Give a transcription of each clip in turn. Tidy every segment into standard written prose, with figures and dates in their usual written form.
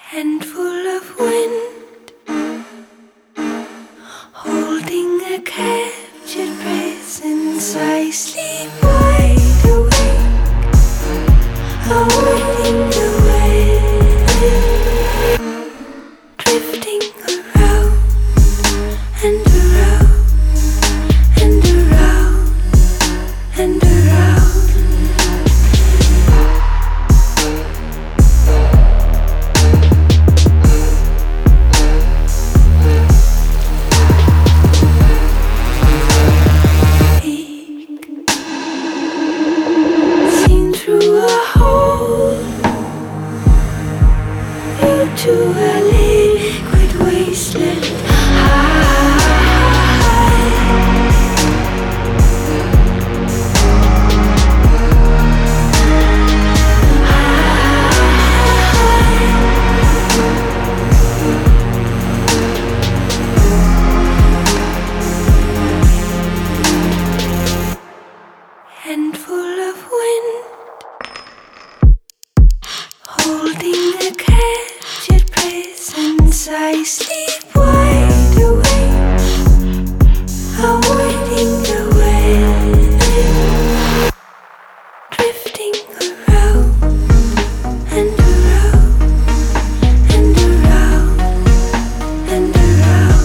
and full of wind, holding a captured presence. I sleep wide awake, awaiting the wind, drifting around and around and around and around. To a liquid wasteland and full of wind, holding a captured presence. I sleep wide awake, awaiting the wind, drifting around and around and around and around.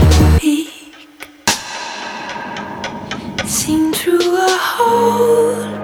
Seen through a hole